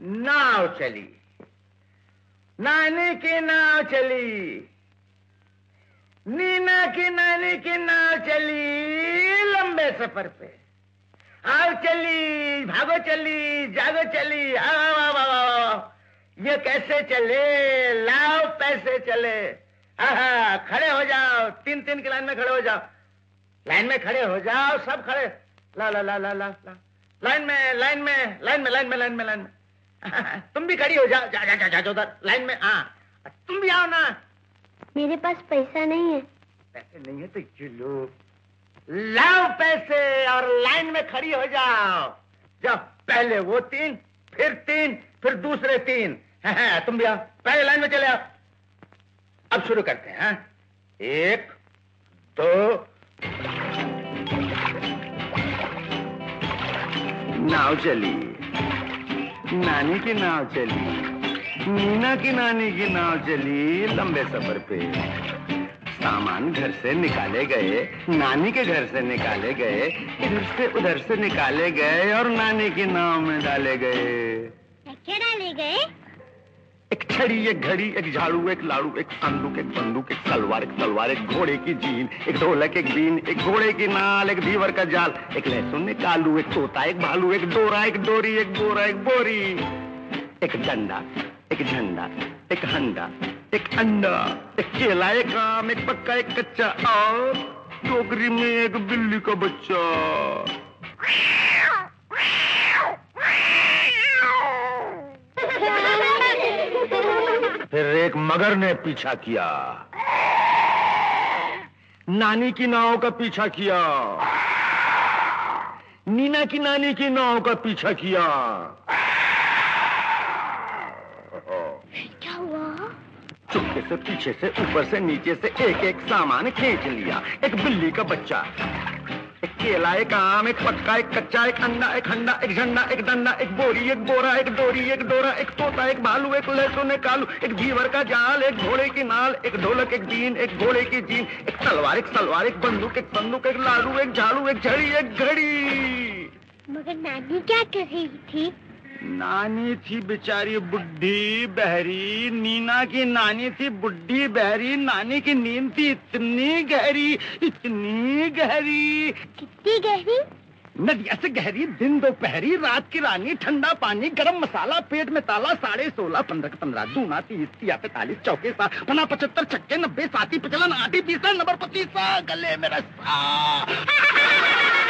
नाव चली, नानी की नाव चली, नीना की नानी की नाव चली लंबे सफर पे। आओ चली, भागो चली, जागो चली, ये कैसे चले, लाओ पैसे चले। आहा, खड़े हो जाओ, तीन तीन की लाइन में खड़े हो जाओ, लाइन में खड़े हो जाओ, सब खड़े। ला ला ला ला ला ला, लाइन में लाइन में लाइन में लाइन में लाइन में लाइन में। तुम भी खड़ी हो जाओ, जा जा जा जा उधर लाइन में। हाँ, तुम भी आओ ना। मेरे पास पैसा नहीं है। पैसे नहीं है तो चलो, लाओ पैसे और लाइन में खड़ी हो जाओ। जाओ, पहले वो तीन, फिर दूसरे तीन। तुम भी आओ, पहले लाइन में चले आओ। अब शुरू करते हैं। हाँ? 1 2। नाव चली, नानी की नाव चली, नीना की नानी की नाव चली लंबे सफर पे। सामान घर से निकाले गए, नानी के घर से निकाले गए, इधर से उधर से निकाले गए और नानी की नाव में डाले गए। क्या डाले गए? एक छड़ी, एक घड़ी, एक झाड़ू, एक लाड़ू, एक संदूक, एक बंदूक, एक तलवार, एक घोड़े की जीन, एक ढोलक, एक बीन, एक घोड़े की नाल, एक धीवर का जाल, एक लहसुन, एक आलू, एक तोता, एक भालू, एक डोरा, एक डोरी, एक बोरा, एक बोरी, एक डंडा, एक झंडा, एक हंडा, एक अंडा, एक केला, एक आम, एक पक्का, एक कच्चा और टोकरी में एक बिल्ली का बच्चा। फिर एक मगर ने पीछा किया, नानी की नाव का पीछा किया, नीना की नानी की नाव का पीछा किया। क्या हुआ? चुपके से, पीछे से, ऊपर से, नीचे से एक एक सामान खींच लिया। एक बिल्ली का बच्चा, एक केला, एक आम, एक पक्का, एक कच्चा, एक अंडा, एक हंडा, एक झंडा, एक डंडा, एक बोरी, एक बोरा, एक डोरी, एक डोरा, एक तोता, एक भालू, एक लहसुन, एक आलू, एक धीवर का जाल, एक घोड़े की नाल, एक ढोलक, एक बीन, एक घोड़े की जीन, एक तलवार, एक सलवार, एक बंदूक, एक संदूक, एक लाड़ू, एक झाड़ू, एक झड़ी, एक घड़ी। मगर नानी क्या कर रही थी? नानी थी बेचारी बुढ़ी बहरी। नीना की नानी थी बुढ़ी बहरी। नानी की नींद थी इतनी गहरी, इतनी गहरी। कितनी गहरी? नदिया से गहरी, दिन दोपहरी, रात की रानी, ठंडा पानी, गरम मसाला, पेट में ताला, 16.5, 15 15, दूना 30, 45, चौके 7, 75, छक्के 90, 7 55, 8 20, नंबर 25, गले में रस्सा।